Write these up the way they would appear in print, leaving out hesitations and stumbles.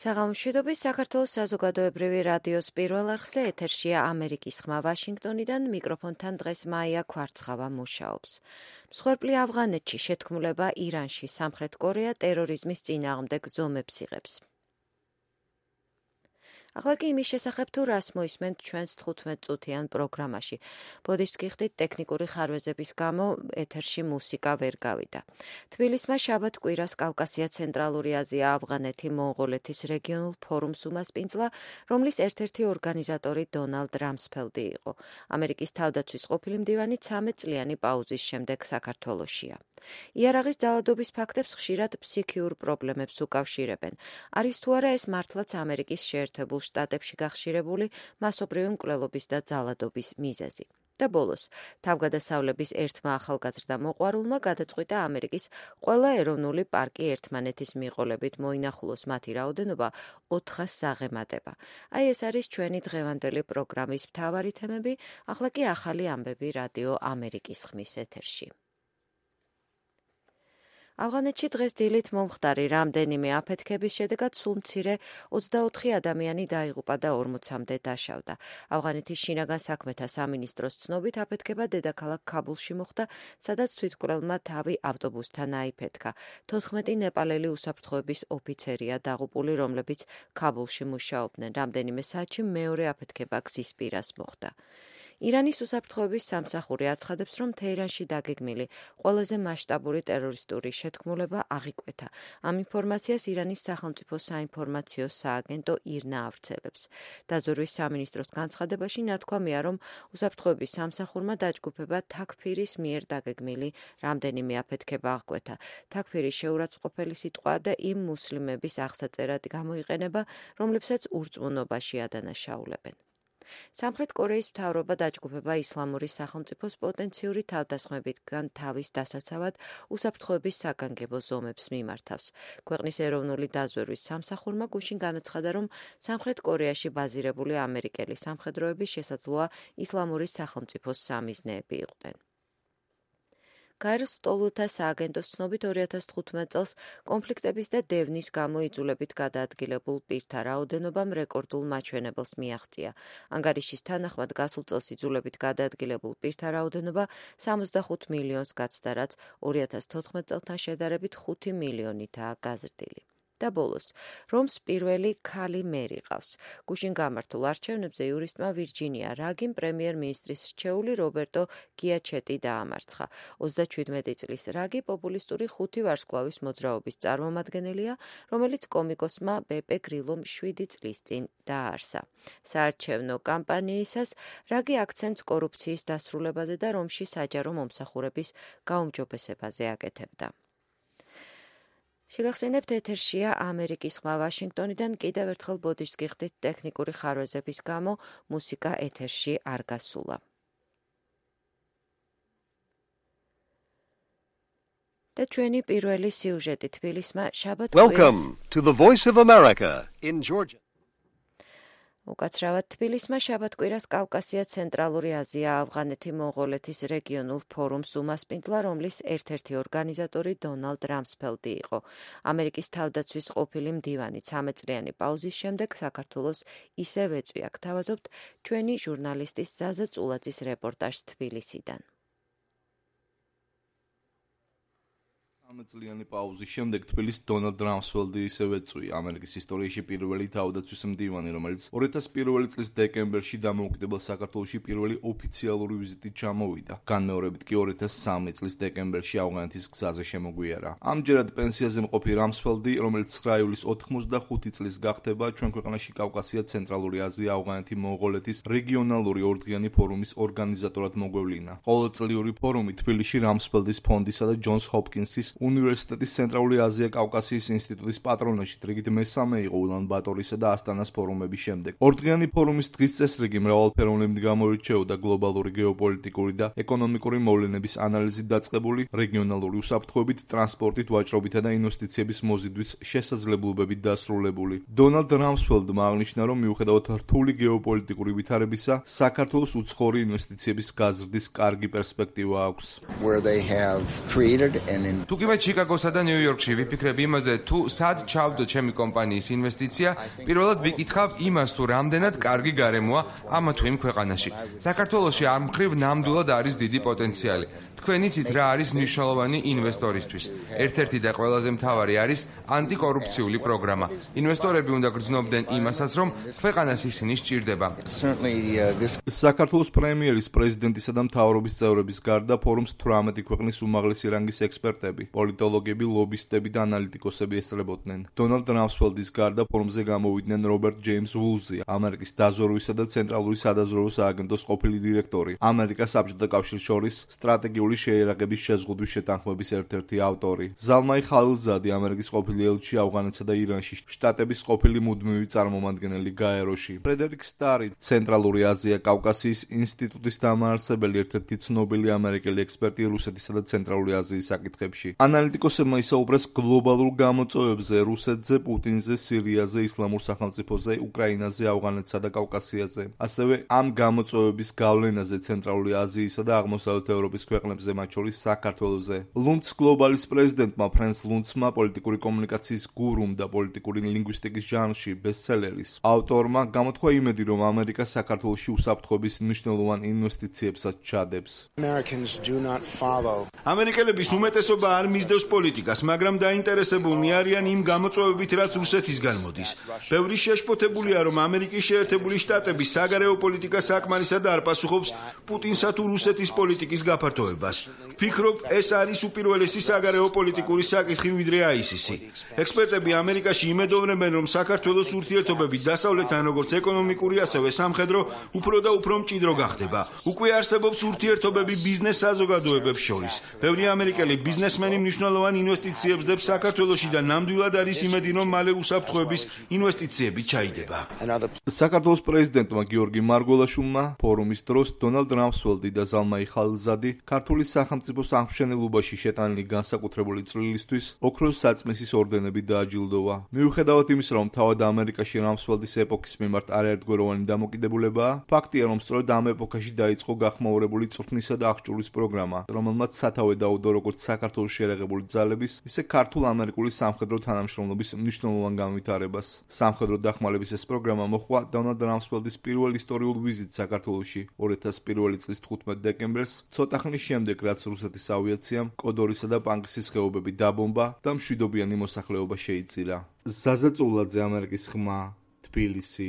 საღამოშვიდობის საქართველოს საზოგადოებრივი რადიოს პირველ არხზე ეთერშია ამერიკის ხმა ვაშინგტონიდან, მიკროფონთან დღეს მაია ქვარცხავა მუშაობს. მსხვერპლი ავღანეთში შეთქმულება ირანში, სამხრეთ კორეა ტერორიზმის წინააღმდეგ ზომებს იღებს. ახლა კი იმის შესახებ თუ რას მოისმენთ ჩვენს 15 წუთიან პროგრამაში. ბოდიშს გიხდით ტექნიკური ხარვეზების გამო ეთერში მუსიკა ვერ გავიდა. თბილისმა შაბათ კვირას კავკასია, ცენტრალური აზია, ავღანეთი, მონღოლეთის რეგიონულ ფორუმს უმასპინძლა, რომლის ერთ-ერთი ორგანიზატორი დონალდ რამსფელდი იყო. ამერიკის თავდაცვის ყოფილი მდივანი 13 წლიანი პაუზის შემდეგ საქართველოშია. იარაღის ძალადობის ფაქტებს ხშირად ფსიქიურ პრობლემებს უკავშირებენ. არის თუ არა ეს მართლაც ამერიკის შეერთებულ შტატებში გახშირებული მასობრივი მკვლელობის და ძალადობის მიზეზი. და ბოლოს, თავგადასავლების ერთმა ახალგაზრდა მოყვარულმა გადაწყვიტა ამერიკის ყველა ეროვნული პარკი ერთმანეთის მიყოლებით მოინახულოს მათი რაოდენობა 400 საღემატება. აი ეს არის ჩვენი დღევანდელი პროგრამის მთავარი თემები, ახლა კი ახალი ამბები რადიო ამერიკის ხმის ეთერში. ავღანეთში დღეს დილით მომხდარი რამდენიმე აფეთქების შედეგად სულ მცირე 24 ადამიანი დაიღუპა და 40-მდე დაშავდა. ავღანეთის შინაგან საქმეთა სამინისტროს ცნობით აფეთქება დედაქალაქ ქაბულში მოხდა, სადაც თვითმკვლელმა თავი ავტობუსთან აიფეთქა. 14 ნეპალელი უსაფრთხოების ოფიცერია დაღუპული, რომლებიც ქაბულში მუშაობდნენ. რამდენიმე საათში მეორე აფეთქება გზის პირას მოხდა. ირანის უსაფრთხოების სამსახური აცხადებს, რომ თეირანში დაგეგმილი ყველაზე მასშტაბური ტერორისტული შეთქმულება აღიკვეთა. ამ ინფორმაციას ირანის სახელმწიფო საინფორმაციო სააგენტო ირნა ავრცელებს. დაზვერვის სამინისტროს განცხადებაში ნათქვამია, რომ უსაფრთხოების სამსახურმა დაჯგუფება თაქფირის მიერ დაგეგმილი რამდენიმე აფეთქება აღკვეთა. თაქფირი შეურაცხყოფელი სიტყვაა და იმ მუსლიმების აღსაწერად გამოიყენება, რომლებსაც ურწმუნობაში ადანაშაულებენ. სამხრეთ კორეის მთავრობა დაჯგუფება ისლამური სახელმწიფოს პოტენციური თავდასხმებიდან თავის დასაცავად უსაფრთხოების საგანგებო ზომებს მიმართავს. ქვეყნის ეროვნული დაზვერვის სამსახურმა გუშინ განაცხადა, რომ სამხრეთ კორეაში ბაზირებული ამერიკელი სამხედროები შესაძლოა ისლამური სახელმწიფოს სამიზნეები იყვნენ. გაეროს სტოლთა სააგენტოს ცნობით 2015 წელს კონფლიქტების და დევნის გამო იძულებით გადაადგილებულ პირთა რაოდენობამ რეკორდულ მაჩვენებელს მიაღწია. ანგარიშის თანახმად გასულ წელს იძულებით გადაადგილებულ პირთა რაოდენობა 65 მილიონს გაცდა, რაც 2014 წელთან შედარებით 5 მილიონითაა გაზრდილი. და ბოლოს, რომს პირველი ქალი მერი ყავს. გუშინ გამართულ არჩევნებზე იურისტმა ვირჯინია რაგიმ პრემიერ-მინისტრის რჩეული რობერტო გიაჩეტი დაამარცხა. 37 წლის რაგი პოპულისტური 5 ვარსკვლავის მოძრაობის წარმომადგენელია, რომელიც კომიკოსმა ბეპე გრილომ 7 წლის წინ დააარსა. საარჩევნო კამპანიისას რაგი აქცენტს კორუფციის დასრულებაზე და რომში საჯარო მომსახურების გაუმჯობესებაზე აკეთებდა. შეგახსენებთ, ეთერშია ამერიკის ხმა ვაშინგტონიდან, კიდევ ერთხელ ბოდიშს გიხდით ტექნიკური ხარვეზების გამო მუსიკა ეთერში არ გასულა. და ჩვენი პირველი სიუჟეტი თბილისმა შაბათ Welcome to the Voice of America in Georgia. უკაცრავად თბილისმა შაბათ კვირას კავკასია, ცენტრალური აზია, ავღანეთი, მონღოლეთის რეგიონულ ფორუმს უმასპინძლა, რომლის ერთ-ერთი ორგანიზატორი დონალდ რამსფელდი იყო. ამერიკის თავდაცვის ყოფილი მდივანი 13 წლიანი პაუზის შემდეგ საქართველოს ისევ ეწვია. გთავაზობთ ჩვენი ჟურნალისტის ზაზა წულაძის რეპორტაჟს თბილისიდან. 13 წლიანი პაუზის შემდეგ თბილისს დონალდ რამსფელდი ისევ ეწვია. ამერიკის ისტორიაში პირველი თავდაცვის მდივანი, რომელიც 2001 წლის დეკემბერში დამოუკიდებელ საქართველოში პირველი ოფიციალური ვიზიტით ჩამოვიდა. განმეორებით კი 2003 წლის დეკემბერში ავღანეთის გზაზე შემოგვიარა. ამჯერად პენსიაზე მყოფი რამსფელდი, რომელიც 9 ივლისს 85 წლის გახდება, ჩვენ ქვეყანაში კავკასია, ცენტრალური აზია, ავღანეთი, მონღოლეთის რეგიონალური ორდღიანი ფორუმის ორგანიზატორად მოგვევლინა. ყოველწლიური ფორუმი თბილისში რამსფელდის ფონდისა და ჯონს ჰოპკინსის უნივერსიტეტის ცენტრალური აზია კავკასიის ინსტიტუტის პატრონაჟით რიგით მესამე იყო ულან-ბატორისა და ასტანას ფორუმების შემდეგ. ორდღიანი ფორუმის დღის წესრიგი მრავალფეროვნებით გამოირჩეოდა გლობალური გეოპოლიტიკური და ეკონომიკური მოვლენების ანალიზით დაწყებული, რეგიონალური უსაფრთხოებით, ტრანსპორტით, ვაჭრობითა და ინვესტიციების მოზიდვის შესაძლებლობებით დასრულებული. დონალდ რამსფელდმა აღნიშნა, რომ მიუხედავად რთული გეოპოლიტიკური ვითარებისა, საქართველოს უცხოური ინვესტიციების გაზრდის კარგი პერსპექტივა აქვს. Where they have created and თუ კი დღე ჩიკაგოსა და ნიუ-იორკში ვიფიქრებ იმაზე, თუ სად ჩავდო ჩემი კომპანიის ინვესტიცია, პირველად ვიკითხავ იმას, თუ რამდენად კარგი გარემოა ამა თუ იმ ქვეყანაში. საქართველოში ამ მხრივ ნამდვილად არის დიდი პოტენციალი. თქვენ იცით რა არის მნიშვნელოვანი ინვესტორისთვის. ერთ-ერთი და ყველაზე მთავარი არის ანტიკორუფციული პროგრამა. ინვესტორები უნდა გრძნობდნენ იმასაც, რომ ქვეყანას ისინი სჭირდება. საქართველოს პრემიერის, პრეზიდენტისა და მთავრობის წევრების გარდა ფორუმს 18 ქვეყნის უმაღლესი რანგის ექსპერტები, პოლიტოლოგები, ლობისტები და ანალიტიკოსები ესწრებოდნენ. დონალდ რამსფელდის გარდა ფორუმზე გამოვიდნენ რობერტ ჯეიმს ვულზი, ამერიკის დაზვერვისა და ცენტრალური სადაზვერვო სააგენტოს ყოფილი დირექტორი, ამერიკას საბჭოთა კავშირის შორის სტრატეგიული შეიარაღების შეზღუდვის შეთანხმების ერთ-ერთი ავტორი, ზალმაი ხალილზადი, ამერიკის ყოფილი ელჩი ავღანეთსა და ირანში, შტატების ყოფილი მუდმივი წარმომადგენელი გაეროში, ფრედერიკ სტარი, ცენტრალური აზია კავკასიის ინსტიტუტის დამაარსებელი, ერთ-ერთი ცნობილი ამერიკელი ექსპერტი რუსეთისა და ცენტრალური აზიის საკითხებში. ანალიტიკოსებმა ისაუბრეს გლობალურ გამოწვევებზე, რუსეთზე, პუტინზე, სირიაზე, ისლამურ სახელმწიფოზე, უკრაინაზე, ავღანეთსა და კავკასიაზე. ასევე ამ გამოწვევების გავლენაზე ცენტრალური აზიისა და აღმოსავლეთ ევროპის ქვეყნებზე, მათ შორის საქართველოზე. ლუნც გლობალის პრეზიდენტმა ფრენს ლუნცმა, პოლიტიკური კომუნიკაციის გურუმ და პოლიტიკური ლინგვისტიკის ჟანრში ბესტსელერის ავტორმა გამოთქვა იმედი, რომ ამერიკა საქართველოში უსაფრთხოების მნიშვნელოვან ინვესტიციებსაც ჩადებს. ამერიკელების უმეტესობა არ მისდევს პოლიტიკას, მაგრამ დაინტერესებულნი არიან იმ გამოწვევებით, რაც რუსეთისგან მოდის. ბევრი შეშფოთებულია, რომ ამერიკის შეერთებული შტატები საგარეო პოლიტიკას საკმარისად არ პასუხობს პუტინსა თუ რუსეთის პოლიტიკის გაფართოებას. ვფიქრობ, ეს არის უპირველესი საგარეო პოლიტიკური საკითხი ვიდრე ISIS-ი. ექსპერტები ამერიკაში იმედოვნებენ, რომ საქართველოს ურთიერთობები დასავლეთთან როგორც ეკონომიკური, ასევე სამხედრო უფრო და უფრო მჭიდრო გახდება. უკვე არსებობს ურთიერთობები ბიზნეს საზოგადოებებს შორის. ბევრი ამერიკელი ბიზნესმენი მნიშვნელოვან ინვესტიციებს დებს საქართველოში და ნამდვილად არის იმედი, რომ მალე უსაფრთხოების ინვესტიციები ჩაიდება. საქართველოს პრეზიდენტმა გიორგი მარგველაშვილმა ფორუმის დროს დონალდ რამსფელდი და ზალმაი ხალილზადი ქართული სახელმწიფო სამშენებლობაში შეტანილი განსაკუთრებული წვლილისთვის ოქროს საწმისის ორდენები დააჯილდოვა. მიუხედავად იმისა, რომ თავად ამერიკაში რამსფელდის ეპოქის მიმართ არაერთგვაროვანი დამოკიდებულებაა, ფაქტია, რომ სწორედ ამ ეპოქაში დაიწყო გახმაურებული წვრთნისა და აღჭურვის პროგრამა, რომელმაც სათავე დაუდო როგორც საქართველოს შეერაღებული ძალების, ისე ქართულ-ამერიკული სამხედრო თანამშრომლობის მნიშვნელოვან განვითარებას. სამხედრო დახმარების ეს პროგრამა მოჰყვა დონალდ რამსფელდის პირველ ისტორიულ ვიზიტს საქართველოში 2001 წლის 15 დეკემბერს, ცოტა ხნის შემდეგ, რაც რუსეთის ავიაციამ კოდორისა და პანკისის ხეობები დაბომბა და მშვიდობიანი მოსახლეობა შეიწირა. ზაზა წულაძე, ამერიკის ხმა, თბილისი.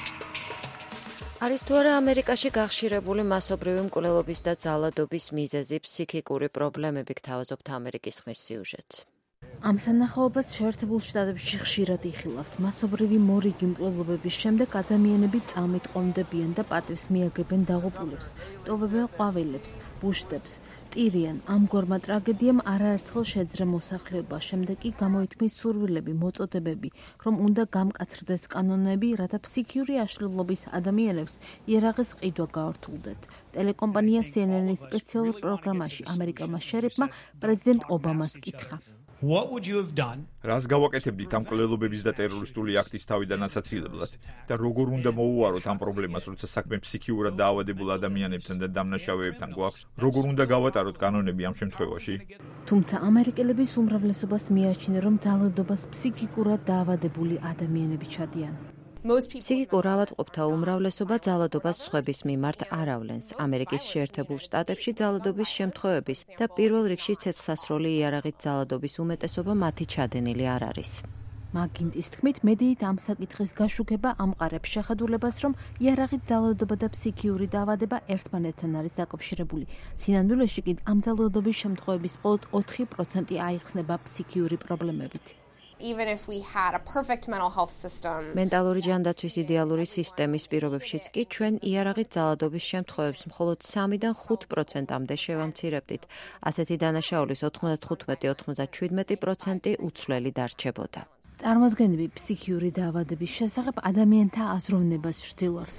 არის თუ არა ამერიკაში გახშირებული მასობრივი მკვლელობის და ძალადობის მიზეზი ფსიქიკური პრობლემები, გთავაზობთ ამერიკის ხმის სიუჟეტს. ამ სანახაობას შეერთებულ შტატებში ხშირად იხილავთ. მასობრივი მორიგი მკვლელობების შემდეგ ადამიანები წამით ყონდებიან და პატივს მიაგებენ დაღუპულებს, ტოვებენ ყვავილებს, ბუშტებს, ტირიან. ამგვარმა ტრაგედიამ არაერთხელ შეძრა მოსახლეობა, შემდეგ კი გამოითქმის სურვილები, მოწოდებები, რომ უნდა გამკაცრდეს კანონები, რათა ფსიქიური აშლილობის ადამიანებს იარაღის ყიდვა გაართულდეთ. ტელეკომპანია CNN-ის სპეციალურ პროგრამაში ამერიკელმა შერიფმა პრეზიდენტ ობამას კითხა. რას გავაკეთებდით ამ მკვლელობების და ტერორისტული აქტის თავიდან ასაცილებლად და როგორ უნდა მოუაროთ ამ პრობლემას, როცა საქმე ფსიქიურად დაავადებულ ადამიანებთან და დამნაშავეებთან გვაქვს, როგორ უნდა გავატაროთ კანონები ამ შემთხვევაში? თუმცა ამერიკელების უმრავლესობას მიაჩნია, რომ ძალადობას ფსიქიკურად დაავადებული ადამიანები ჩადიან. ფსიქიკურ ავადმყოფთა უმრავლესობა ძალადობას სხვების მიმართ არ ავლენს. ამერიკის შეერთებულ შტატებში ძალადობის შემთხვევების და პირველ რიგში ცეცხლსასროლი იარაღით ძალადობის უმეტესობა მათი ჩადენილი არ არის. მაგინტის თქმით, მედიით ამ საკითხის გაშუქება ამყარებს შეხედულებას, რომ იარაღით ძალადობა და ფსიქიური დაავადება ერთმანეთთან არის დაკავშირებული. სინამდვილეში კი ამ ძალადობის შემთხვევების მხოლოდ 4% აიხსნება ფსიქიური პრობლემებით. Even if we had a perfect mental health system. მენტალური ჯანდაცვის იდეალური სისტემის პირობებშიც კი ჩვენ იარაღით ძალადობის შემთხვევებს მხოლოდ 3-დან 5%-მდე შევამცირებდით. ასეთი დანაშაულის 95-97% უცვლელი დარჩებოდა. წარმოდგენები ფსიქიური დაავადების შესახებ ადამიანთა აზროვნებას ცდილობს.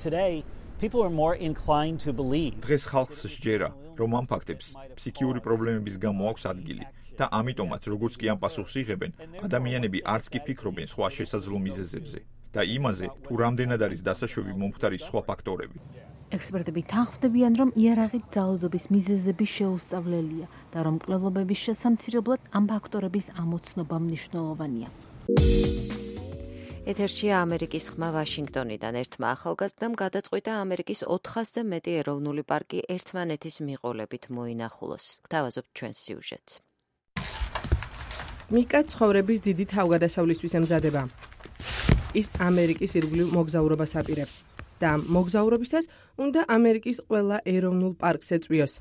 დღეს ხალხს სჯერა, რომ ამ ფაქტებს ფსიქიური პრობლემების გამო აქვს ადგილი. და ამიტომაც, როგორც კი ამ პასუხს იღებენ, ადამიანები არც კი ფიქრობენ სხვა შესაძლო მიზეზებზე და იმაზე, თუ რამდენად არის დასაშვები მომხდარი სხვა ფაქტორები. ექსპერტები თანხმდებიან, რომ იარაღით ძალადობის მიზეზები შეუსწავლელია და რომ მკვლელობების შესამცირებლად ამ ფაქტორების ამოცნობა მნიშვნელოვანია. ეთერშია ამერიკის ხმა ვაშინგტონიდან. ერთმა ახალგაზრდამ გადაწყვიტა ამერიკის 400-ზე მეტი ეროვნული პარკი ერთმანეთის მიყოლებით მოინახულოს. გთავაზობთ ჩვენს სიუჟეტს. მიკა ცხოვრების დიდი თავგადასავლისთვის ემზადება. ის ამერიკის ირგვლივ მოგზაურობას აპირებს და მოგზაურობისას უნდა ამერიკის ყველა ეროვნულ პარკს ეწვიოს.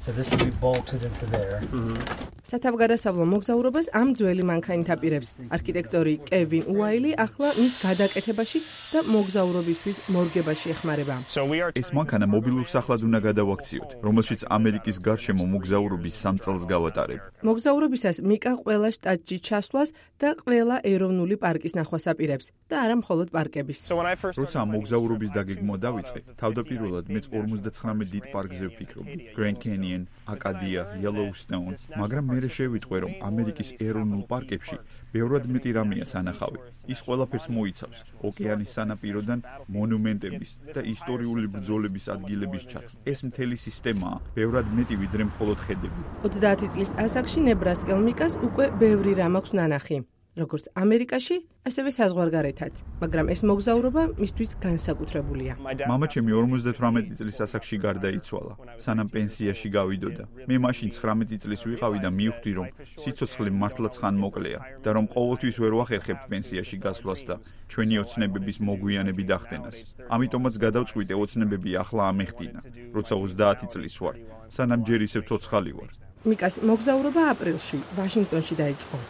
სათავგადასავლო მოგზაურობას ამ ძველი მანქანით აპირებს არქიტექტორი კევინ უაილი ახლა მის გადაკეთებაში და მოგზაურობისთვის მორგებაში ეხმარება. ეს მანქანა მობილურ სახლად უნდა გადავაქციოთ, რომელშიც ამერიკის გარშემო მოგზაურობის 3 წელს გავატარებ. მოგზაურობისას მიკა ყველა შტატში ჩასვლას და ყველა ეროვნული პარკის ნახვას აპირებს და არა მხოლოდ პარკების. როცა მოგზაურობის დაგეგმვა დავიწყე, თავდაპირველად მეც 59 დიდ პარკზე ვფიქრობდი. Grand Canyon, Acadia, Yellowstone, მაგრამ მერე შევიტყვე, რომ ამერიკის ეროვნულ პარკებში ბევრად მეტი რამეა სანახავი. ის ყველაფერს მოიცავს: ოკეანის სანაპიროდან მონუმენტების და ისტორიული ბრძოლების ადგილების ჩათვლა. ეს მთელი სისტემაა, ბევრად მეტი ვიდრე მხოლოდ ხედები. 30 წლის ასაკში ნებრასკელ მიკას უკვე ბევრი რამ აქვს ნანახი. როგორც ამერიკაში, ასევე საზღვარგარეთაც, მაგრამ ეს მოგზაურობა მისთვის განსაკუთრებულია. მამაჩემი 58 წლის ასაკში გარდაიცვალა, სანამ პენსიაში გავიდოდა. მე მაშინ 19 წლის ვიყავი და მივხვდი, რომ სიცოცხლე მართლაც ხანმოკლეა და რომ ყოველთვის ვერ ვახერხებთ პენსიაში გასვლას და ჩვენი ოცნებების მოგვიანები დახდენას. ამიტომაც გადავწყვიტე ოცნებები ახლა ამეხდინა, როცა 30 წლის ვარ, სანამ ჯერ ისევ ცოცხალი ვარ. მიკას მოგზაურობა აპრილში ვაშინგტონში დაიწყო.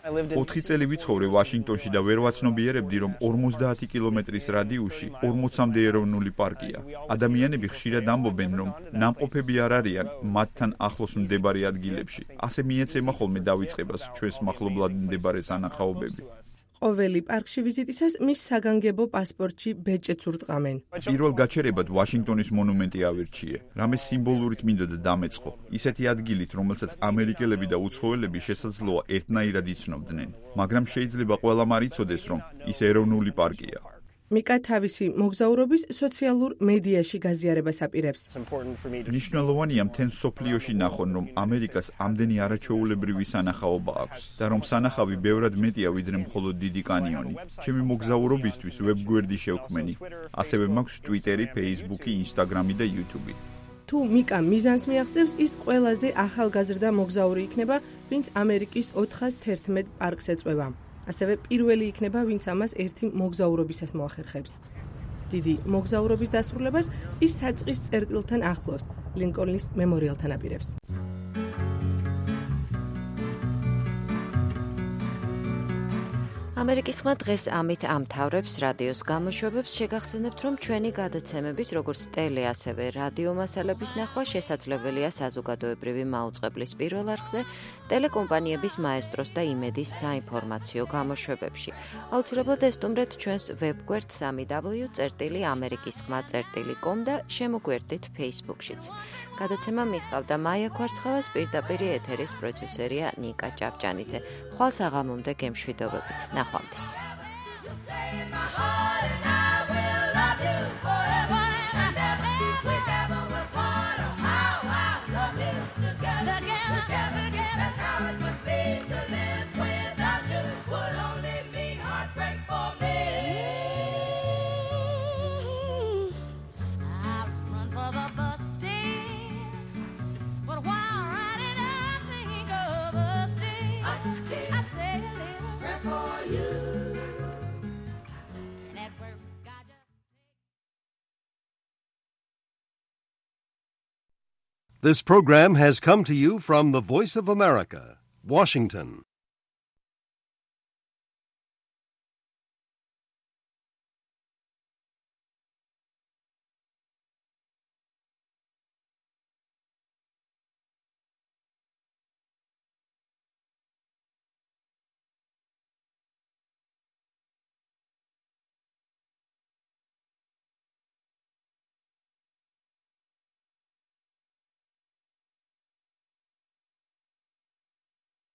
4 წელი ვიცხოვრე ვაშინგტონში და ვერ ვაცნობიერებდი, რომ 50 კილომეტრის რადიუსში 40-მდე ეროვნული პარკია. ადამიანები ხშირად ამბობენ, რომ ნამყოფები არ არიან მათთან ახლოს მდებარე ადგილებში. ასე მიეცემა ხოლმე დავიწყებას ჩვენს მახლობლად მდებარე სანახაობები. ყოველი პარკში ვიზიტისას მის საგანგებო პასპორტში ბეჭედს ურტყამენ. პირველ გაჩერებად ვაშინგტონის მონუმენტი ავირჩიე. რამე სიმბოლურით მინდოდა დამეწყო. ისეთი ადგილით, რომელსაც ამერიკელები და უცხოელები შესაძლოა ერთნაირად იცნობდნენ. მაგრამ შეიძლება ყველამ არ იცოდეს, რომ ის ეროვნული პარკია. მიკა თავისი მოგზაურობის სოციალურ მედიაში გაზიარებას აპირებს. მნიშვნელოვანია მთელ მსოფლიოში ნახონ, რომ ამერიკას ამდენი არაჩვეულებრივი სანახაობა აქვს და რომ სანახავი ბევრად მეტია ვიდრე მხოლოდ დიდი კანიონი. ჩემი მოგზაურობისთვის ვებგვერდი შევქმენი. ასევე მაქვს ტვიტერი, ფეისბუქი, ინსტაგრამი და იუთუბი. თუ მიკა მიზანს მიაღწევს, ის ყველაზე ახალგაზრდა მოგზაური იქნება, ვინც ამერიკის 411 პარკს ეწვევა. ასევე პირველი იქნება, ვინც ამას ერთი მოგზაურობისას მოახერხებს. დიდი მოგზაურობის დასრულებას ის საწყის წერტილთან ახლოს, ლინკოლნის მემორიალთან აპირებს. ამერიკის ხმა დღეს ამით ამთავრებს რადიოს გამოშვებებს. შეგახსენებთ, რომ ჩვენი გადაცემების, როგორც ტელე, ასევე რადიო მასალების ნახვა შესაძლებელია საზოგადოებრივი მაუწყებლის პირველ არხზე, ტელეკომპანიების მაესტროს და იმედის საინფორმაციო გამოშვებებში. აუცილებლად ესტუმრეთ ჩვენს ვებგვერდს www.amerikisxma.com და შემოგვერდით Facebook-შიც. გადაცემა მიხავდა მაია ქვარცხავას, პირდაპირ ეთერის პროდიუსერია ნიკა ჭავჭანიძე. ხვალ საღამომდე გემშვიდობებით. ნახვამდის. This program has come to you from the Voice of America, Washington.